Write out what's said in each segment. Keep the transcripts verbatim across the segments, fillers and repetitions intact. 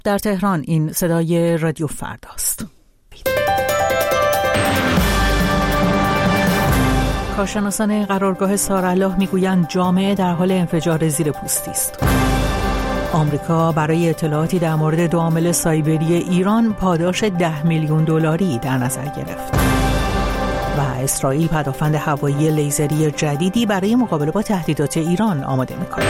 در تهران این صدای رادیو فرداست. کارشناسان قرارگاه سارالله میگویند جامعه در حال انفجار زیر پوستی است. آمریکا برای اطلاعاتی در مورد دو عامل سایبری ایران پاداش ده میلیون دلاری در نظر گرفت. و اسرائیل پدافند هوایی لیزری جدیدی برای مقابله با تهدیدات ایران آماده می‌کند.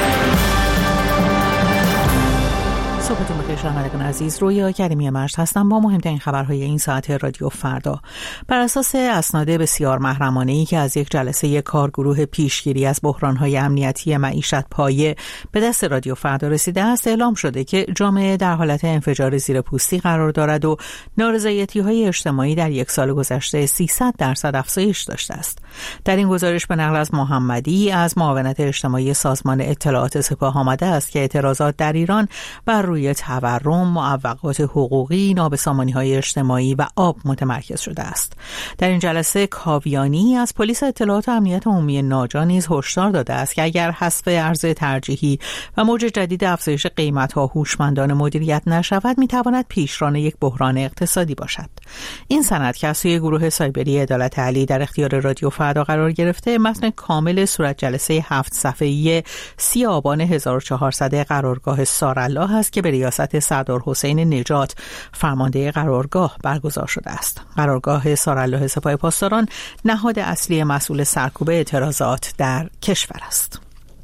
صبحتون بخیر شنوندگان عزیز، رویا کریمی مشت هستم با مهمترین خبرهای این ساعت رادیو فردا. بر اساس اسناد بسیار محرمانه‌ای که از یک جلسه کارگروه پیشگیری از بحران‌های امنیتی معیشت پایه به دست رادیو فردا رسیده است، اعلام شده که جامعه در حالت انفجار زیر پوستی قرار دارد و نارضایتی‌های اجتماعی در یک سال گذشته سیصد درصد افزایش داشته است. در این گزارش به نقل از محمدی از معاونت اجتماعی سازمان اطلاعات سپاه آمده است که اعتراضات در ایران بر روی تورم، معوقات حقوقی، نابسامانی‌های اجتماعی و آب متمرکز شده است. در این جلسه کاویانی از پلیس اطلاعات و امنیت عمومی ناجا نیز هشدار داده است که اگر حذف ارز ترجیحی و موج جدید افزایش قیمت‌ها هوشمندانه مدیریت نشود، می‌تواند پیشران یک بحران اقتصادی باشد. این سند که از سوی گروه سایبری عدالت علی در اختیار رادیو فردا قرار گرفته، متن کامل صورت جلسه هفت صفحه‌ای سی آبان هزار و چهارصد قرارگاه سارالله است که به ریاست سردار حسین نجات فرمانده قرارگاه برگزار شده است. قرارگاه سارالله سپاه پاسداران نهاد اصلی مسئول سرکوب اعتراضات در کشور است.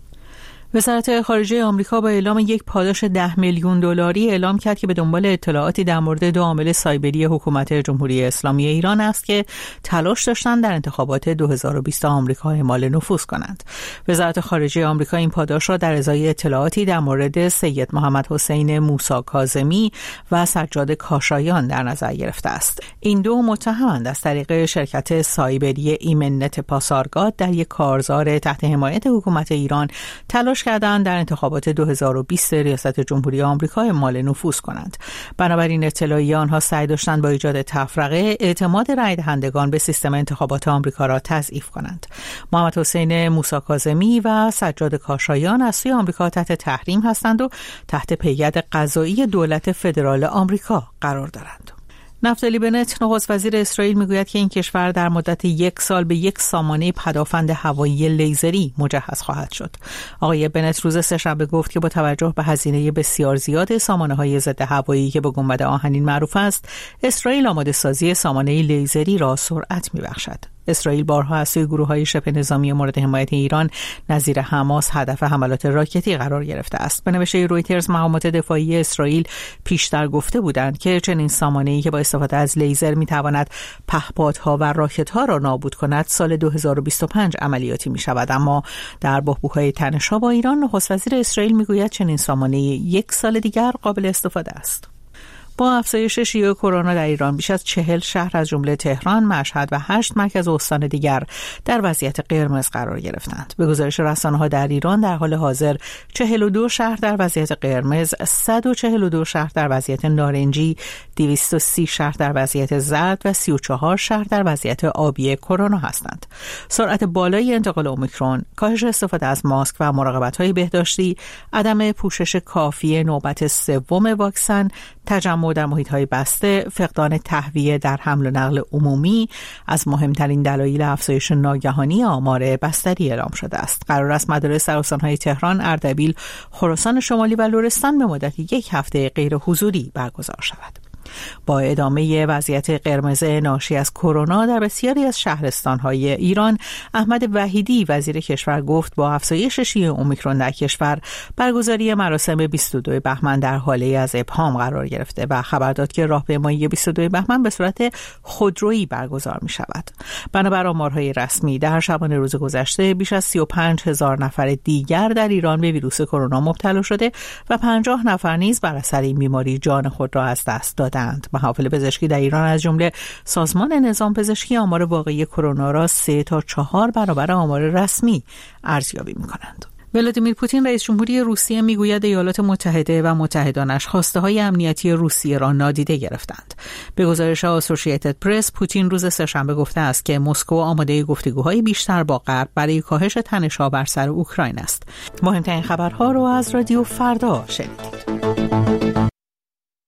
وزارت خارجه آمریکا با اعلام یک پاداش ده میلیون دلاری اعلام کرد که به دنبال اطلاعاتی در مورد دو عامل سایبری حکومت جمهوری اسلامی ایران است که تلاش داشتند در انتخابات دو هزار و بیست آمریکا اعمال نفوذ کنند. وزارت خارجه آمریکا این پاداش را در ازای اطلاعاتی در مورد سید محمد حسین موسی کاظمی و سجاد کاشایان در نظر گرفته است. این دو متهمند از طریق شرکت سایبری ایمنت پاسارگاد در یک کارزار تحت حمایت حکومت ایران تلاش کردند در انتخابات دو هزار و بیست ریاست جمهوری آمریکا اعمال نفوذ کنند. بنابراین اطلاعی آنها سعی داشتند با ایجاد تفرقه اعتماد رای دهندگان به سیستم انتخابات آمریکا را تضعیف کنند. محمد حسین موسی کاظمی و سجاد کاشایان از سوی آمریکا تحت تحریم هستند و تحت پیگرد قضایی دولت فدرال آمریکا قرار دارند. نفتالی بنت نخست وزیر اسرائیل میگوید که این کشور در مدت یک سال به یک سامانه پدافند هوایی لیزری مجهز خواهد شد. آقای بنت روز سه‌شنبه گفت که با توجه به هزینه بسیار زیاد سامانه‌های ضد هوایی که به گنبد آهنین معروف است، اسرائیل آماده سازی سامانه لیزری را سرعت می‌بخشد. اسرائیل بارها از سوی گروه‌های شبه نظامی مورد حمایت ایران نظیر حماس هدف حملات راکتی قرار گرفته است. به نوشته رویترز، مقامات دفاعی اسرائیل پیشتر گفته بودند که چنین سامانه‌ای که با استفاده از لیزر می‌تواند پهپادها و راکت‌ها را نابود کند سال دو هزار و بیست و پنج عملیاتی می‌شود. اما در بحبوح‌های تنش‌ها با ایران، نخست وزیر اسرائیل می‌گوید چنین سامانه‌ای یک سال دیگر قابل استفاده است. با افزایش شیوع کرونا در ایران، بیش از چهل شهر از جمله تهران، مشهد و هشت مرکز استان دیگر در وضعیت قرمز قرار گرفتند. به گزارش رسانه‌ها در ایران، در حال حاضر چهل و دو شهر در وضعیت قرمز، صد و چهل و دو شهر در وضعیت نارنجی، دویست و سی شهر در وضعیت زرد و سی و چهار شهر در وضعیت آبی کرونا هستند. سرعت بالای انتقال اومیکرون، کاهش استفاده از ماسک و مراقبت‌های بهداشتی، عدم پوشش کافی نوبت سوم واکسن، تجمع در محیط‌های بسته، فقدان تهویه در حمل و نقل عمومی از مهمترین دلایل افزایش ناگهانی آمار بستری اعلام شده است. قرار است مدارس در استان‌های تهران، اردبیل، خراسان شمالی و لرستان به مدت یک هفته غیر حضوری برگزار شود. با ادامه وضعیت قرمز ناشی از کرونا در بسیاری از شهرستان‌های ایران، احمد وحیدی وزیر کشور گفت با افزایش شیوع اومیکرون در کشور، برگزاری مراسم بیست و دو بهمن در حاله از ابهام قرار گرفته و خبر داد که راهپیمایی بیست و دو بهمن به صورت خودرویی برگزار می شود. بنابر آمارهای رسمی، در شبانه روز گذشته بیش از سی و پنج هزار نفر دیگر در ایران به ویروس کرونا مبتلا شده و پنجاه نفر نیز بر اثر این بیماری جان خود را از دست دادند. محافل پزشکی در ایران از جمله سازمان نظام پزشکی آمار واقعی کرونا را سه تا چهار برابر آمار رسمی ارزیابی می‌کنند. ولادیمیر پوتین رئیس جمهوری روسیه میگوید ایالات متحده و متحدانش خواسته های امنیتی روسیه را نادیده گرفتند. به گزارش اسوسییتد پرس، پوتین روز سه‌شنبه گفته است که مسکو آماده گفتگوهای بیشتر با غرب برای کاهش تنش‌ها بر سر اوکراین است. مهمترین خبرها را از رادیو فردا شنیدید.